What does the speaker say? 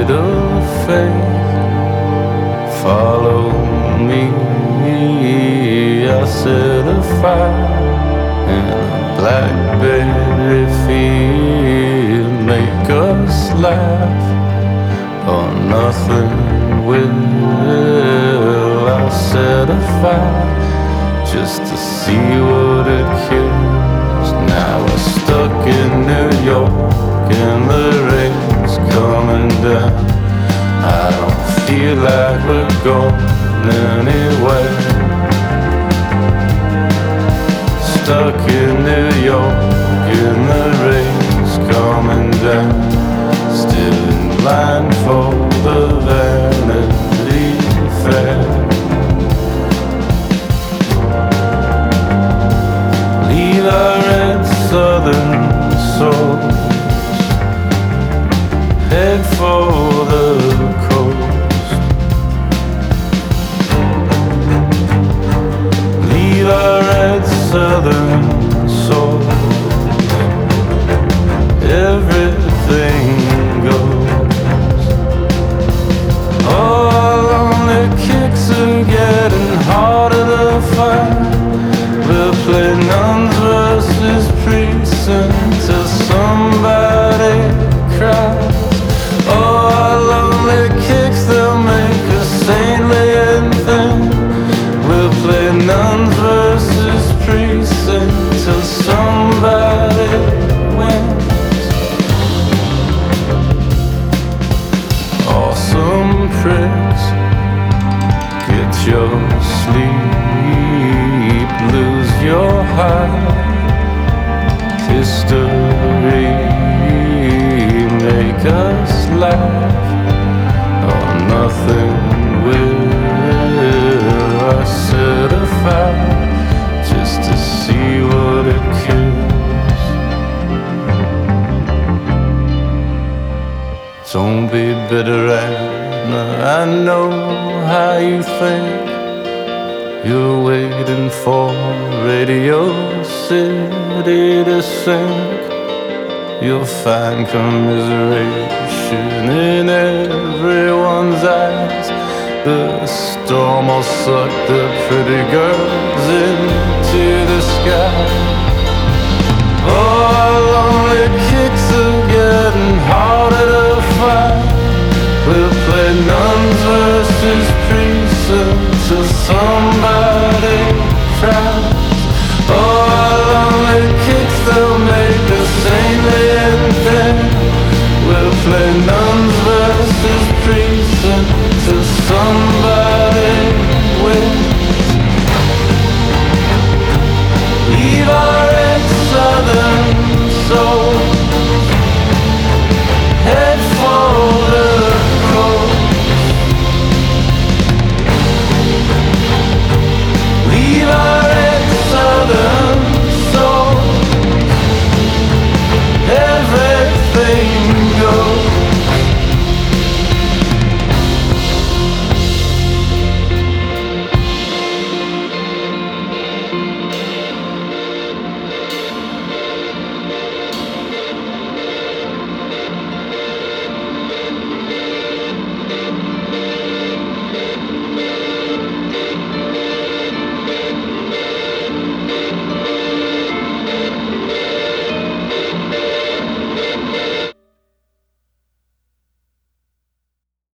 little faith, follow me. I set a fire in a blackberry field. Make us laugh or nothing will. I set a fire just to see what it kills. Now we're stuck in New York and the rain's coming down. I don't feel like we're going anywhere. Stuck in New York and the rain's coming down. Still in line for the Vanity Fair. Leave our red southern souls, head for the coast. Leave our red southern souls, everything goes. Oh, our lonely kicks are getting harder to find. We'll play nuns versus priests until somebody cries. Oh, our lonely kicks, they'll make a saintly anthem. We'll play nuns versus priests until somebody wins. Awesome pricks, get your sleep, lose your high. History, make us laugh or nothing will. I set a fire just to see what it kills. Don't be bitter, Anna, I know how you think. You're waiting for Radio City to sink. You'll find commiseration in everyone's eyes. The storm will suck the pretty girls into the sky.